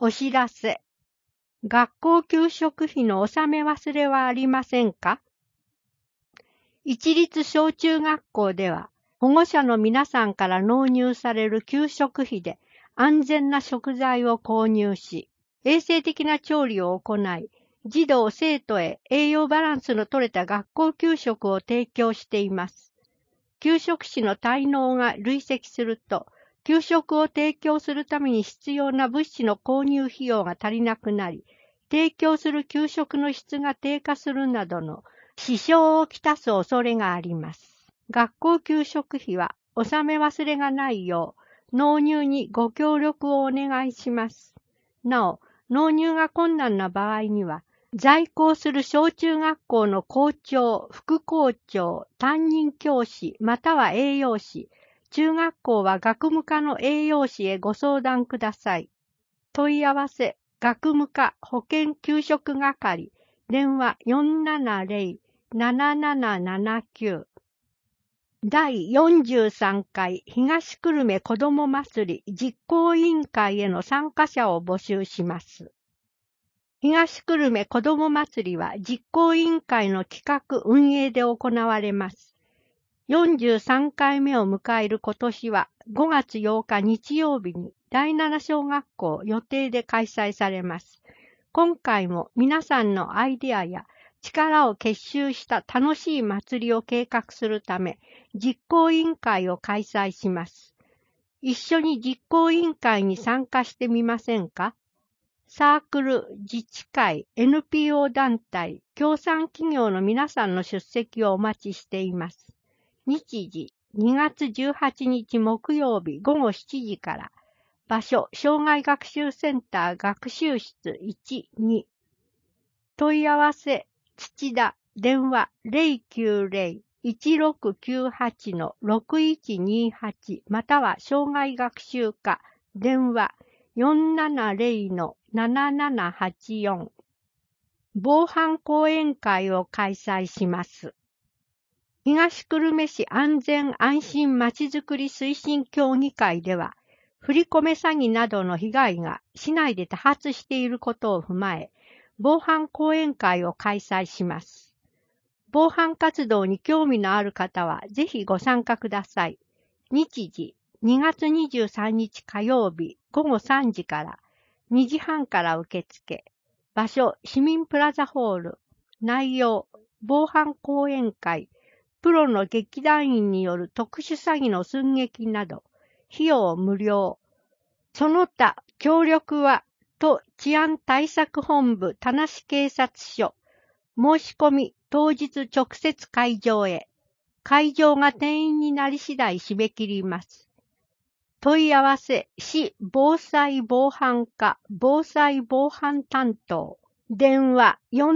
お知らせ。学校給食費の納め忘れはありませんか？一律小中学校では、保護者の皆さんから納入される給食費で安全な食材を購入し、衛生的な調理を行い、児童生徒へ栄養バランスの取れた学校給食を提供しています。給食費の滞納が累積すると、給食を提供するために必要な物資の購入費用が足りなくなり、提供する給食の質が低下するなどの支障をきたす恐れがあります。学校給食費は納め忘れがないよう、納入にご協力をお願いします。なお、納入が困難な場合には、在校する小中学校の校長、副校長、担任教師、または栄養士、中学校は学務課の栄養士へご相談ください。問い合わせ、学務課保健給食係、電話470-7779。第43回東久留米子ども祭り実行委員会への参加者を募集します。東久留米子ども祭りは実行委員会の企画運営で行われます。43回目を迎える今年は5月8日日曜日に第7小学校予定で開催されます。今回も皆さんのアイデアや力を結集した楽しい祭りを計画するため、実行委員会を開催します。一緒に実行委員会に参加してみませんか？サークル、自治会、NPO 団体、協賛企業の皆さんの出席をお待ちしています。日時、2月18日木曜日午後7時から。場所、障害学習センター学習室1、2。問い合わせ、土田、電話090-1698-6128または障害学習課、電話470-7784。防犯講演会を開催します。東久留米市安全安心まちづくり推進協議会では、振り込め詐欺などの被害が市内で多発していることを踏まえ、防犯講演会を開催します。防犯活動に興味のある方はぜひご参加ください。日時、2月23日火曜日午後3時から2時半から受付。場所、市民プラザホール。内容、防犯講演会。プロの劇団員による特殊詐欺の寸劇など、費用無料。その他、協力は、都治安対策本部田無警察署。申し込み、当日直接会場へ。会場が定員になり次第締め切ります。問い合わせ、市防災防犯課防災防犯担当。電話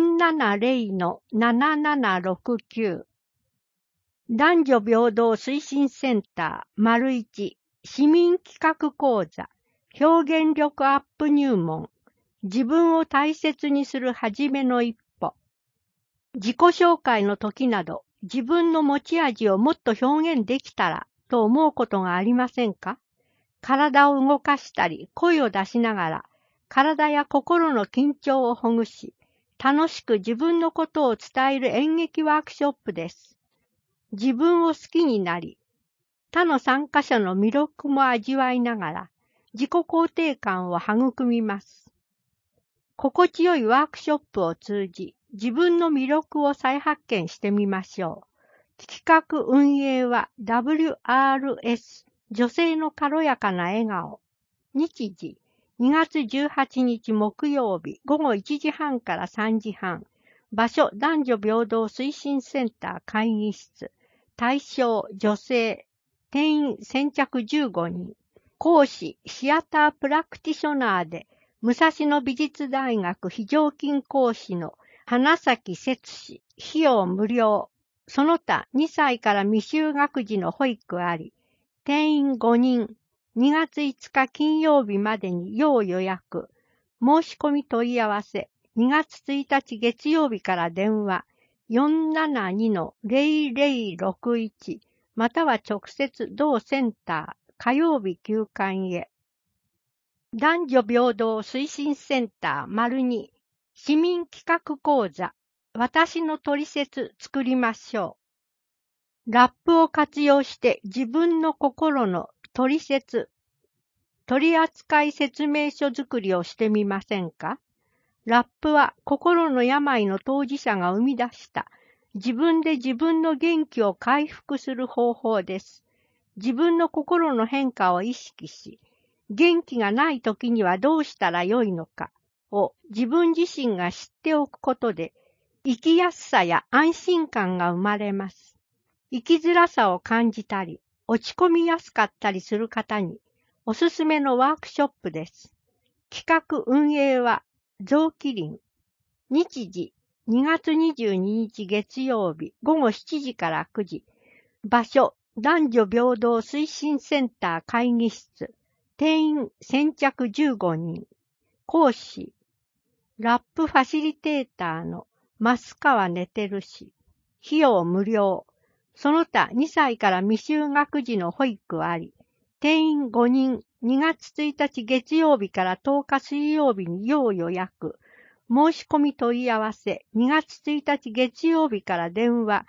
470-7769。男女平等推進センター、1、市民企画講座、表現力アップ入門、自分を大切にする初めの一歩。自己紹介の時など、自分の持ち味をもっと表現できたらと思うことがありませんか？体を動かしたり、声を出しながら、体や心の緊張をほぐし、楽しく自分のことを伝える演劇ワークショップです。自分を好きになり、他の参加者の魅力も味わいながら、自己肯定感を育みます。心地よいワークショップを通じ、自分の魅力を再発見してみましょう。企画運営は WRS 女性の軽やかな笑顔。日時、2月18日木曜日午後1時半から3時半。場所、男女平等推進センター会議室。対象、女性。定員先着15人。講師、シアタープラクティショナーで、武蔵野美術大学非常勤講師の花咲節氏。費用無料。その他2歳から未就学児の保育あり。定員5人。2月5日金曜日までに要予約。申し込み問い合わせ。2月1日月曜日から電話。472-0061または直接同センター火曜日休館へ。 男女平等推進センター ② 市民企画講座私のトリセツ作りましょう。ラップを活用して自分の心のトリセツ、取扱説明書作りをしてみませんか？ラップは心の病の当事者が生み出した自分で自分の元気を回復する方法です。自分の心の変化を意識し、元気がない時にはどうしたらよいのかを自分自身が知っておくことで、生きやすさや安心感が生まれます。生きづらさを感じたり、落ち込みやすかったりする方におすすめのワークショップです。企画運営は臓器林。日時2月22日月曜日午後7時から9時。場所男女平等推進センター会議室。定員先着15人。講師ラップファシリテーターの増川寝てるし。費用無料。その他2歳から未就学児の保育あり。定員5人。2月1日月曜日から10日水曜日に要予約。申し込み問い合わせ。2月1日月曜日から電話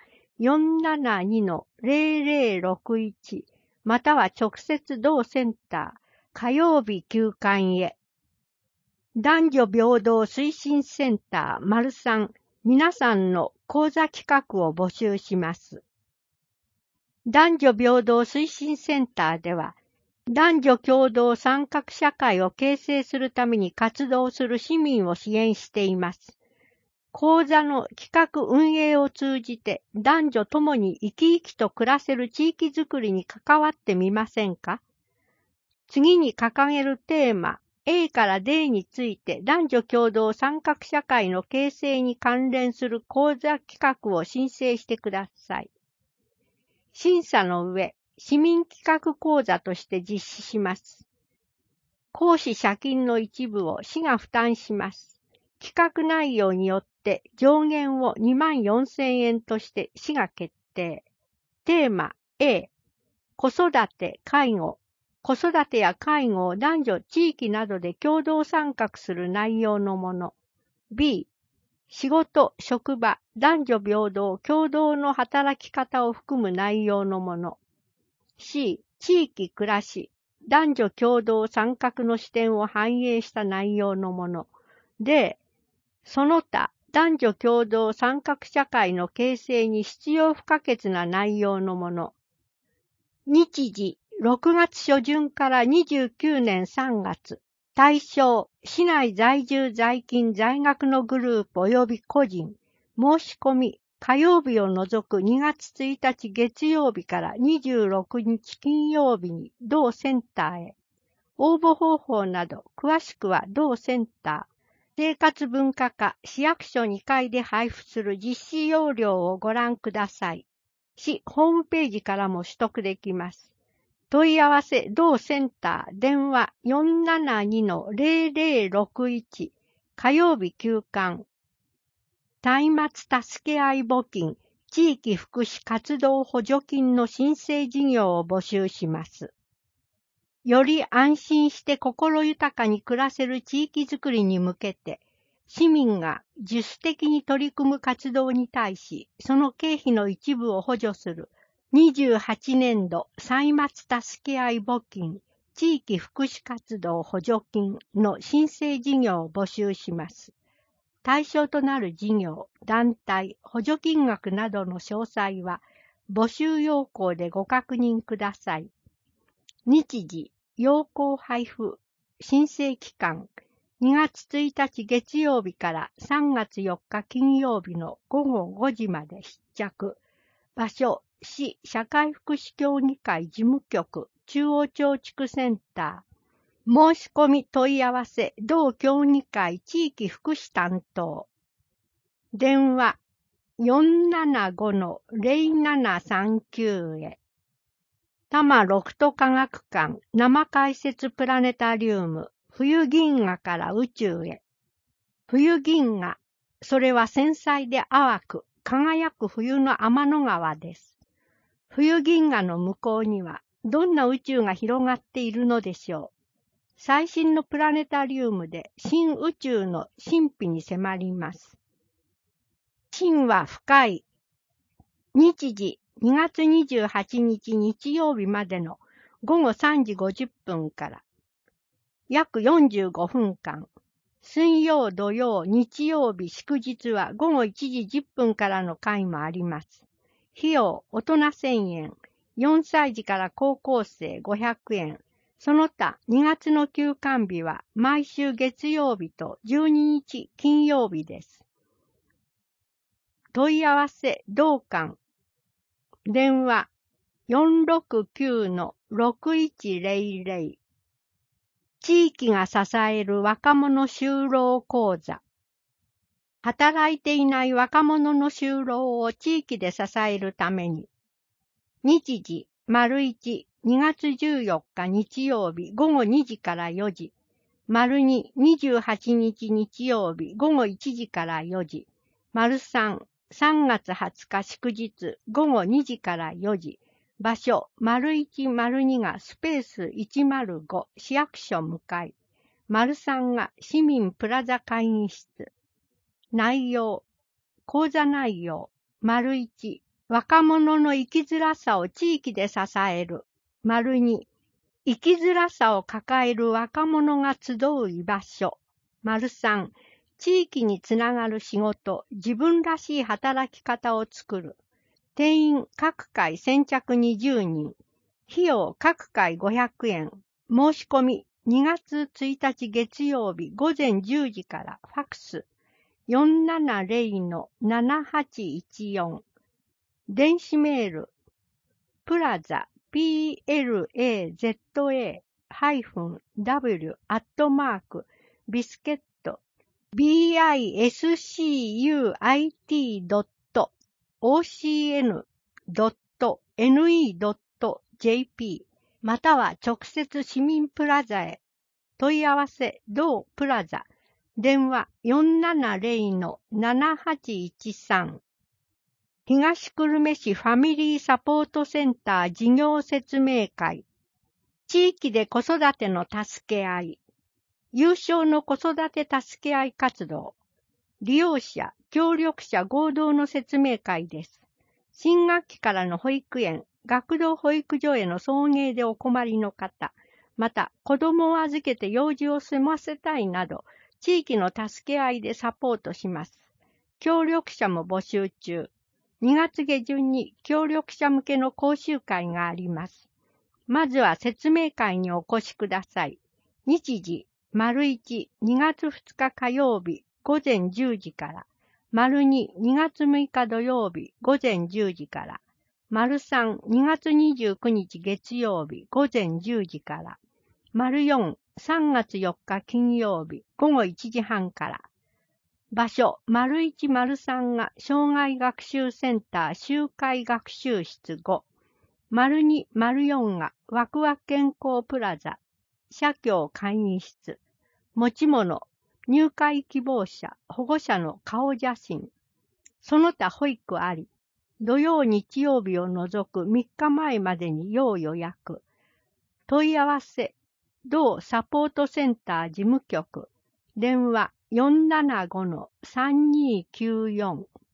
472-0061 または直接同センター火曜日休館へ。男女平等推進センター ③ 皆さんの講座企画を募集します。男女平等推進センターでは、男女共同参画社会を形成するために活動する市民を支援しています。講座の企画運営を通じて男女ともに生き生きと暮らせる地域づくりに関わってみませんか？次に掲げるテーマ A から D について男女共同参画社会の形成に関連する講座企画を申請してください。審査の上、市民企画講座として実施します。講師謝金の一部を市が負担します。企画内容によって上限を24,000円として市が決定。テーマ A、子育て、介護。子育てや介護を男女、地域などで共同参画する内容のもの。B、仕事、職場、男女平等、共同の働き方を含む内容のもの。C、地域暮らし、男女共同参画の視点を反映した内容のもの。D、その他、男女共同参画社会の形成に必要不可欠な内容のもの。日時、6月初旬から29年3月。対象、市内在住在勤在学のグループ及び個人。申し込み、火曜日を除く2月1日月曜日から26日金曜日に同センターへ。応募方法など、詳しくは同センター。生活文化課市役所2階で配布する実施要領をご覧ください。市ホームページからも取得できます。問い合わせ同センター電話 472-0061 火曜日休館。松明助け合い募金地域福祉活動補助金の申請事業を募集します。より安心して心豊かに暮らせる地域づくりに向けて、市民が自主的に取り組む活動に対し、その経費の一部を補助する28年度歳末助け合い募金地域福祉活動補助金の申請事業を募集します。対象となる事業、団体、補助金額などの詳細は募集要項でご確認ください。日時、要項配布、申請期間、2月1日月曜日から3月4日金曜日の午後5時まで必着。場所、市社会福祉協議会事務局、中央町地区センター。申し込み問い合わせ、同協議会地域福祉担当。電話、475-0739へ。多摩ロフト科学館生解説プラネタリウム冬銀河から宇宙へ。冬銀河、それは繊細で淡く輝く冬の天の川です。冬銀河の向こうにはどんな宇宙が広がっているのでしょう。 最新のプラネタリウムで新宇宙の神秘に迫ります。神は深い。日時2月28日日曜日までの午後3時50分から約45分間。水曜、土曜、日曜日、祝日は午後1時10分からの回もあります。費用、大人1000円、4歳児から高校生500円。その他、2月の休館日は毎週月曜日と12日金曜日です。問い合わせ、同館。電話、469-6100。地域が支える若者就労講座。働いていない若者の就労を地域で支えるために。日時、1、2月14日日曜日午後2時から4時。2、28日日曜日午後1時から4時。3、3月20日祝日午後2時から4時。場所、1、2がスペース105市役所向かい。3が市民プラザ会議室。内容、講座内容。1、若者の生きづらさを地域で支える。2、生きづらさを抱える若者が集う居場所。3、地域につながる仕事、自分らしい働き方を作る。定員各回先着20人。費用各回500円。申し込み2月1日月曜日午前10時からファクス 470-7814。電子メールプラザ plaza-w@ ビスク biscuit.ocn.ne.jp または直接市民プラザへ。問い合わせ同プラザ電話 470-7813。東久留米市ファミリーサポートセンター事業説明会。地域で子育ての助け合い。有償の子育て助け合い活動。利用者、協力者合同の説明会です。新学期からの保育園、学童保育所への送迎でお困りの方、また子供を預けて用事を済ませたいなど、地域の助け合いでサポートします。協力者も募集中。2月下旬に協力者向けの講習会があります。まずは説明会にお越しください。日時、1、2月2日火曜日午前10時から。2、2月6日土曜日午前10時から。3、2月29日月曜日午前10時から。4、3月4日金曜日午後1時半から。場所、1、3が障害学習センター集会学習室5。2、4がワクワク健康プラザ社協会議室。持ち物、入会希望者、保護者の顔写真。その他保育あり。土曜日曜日を除く3日前までに要予約。問い合わせ、同サポートセンター事務局。電話475-3294。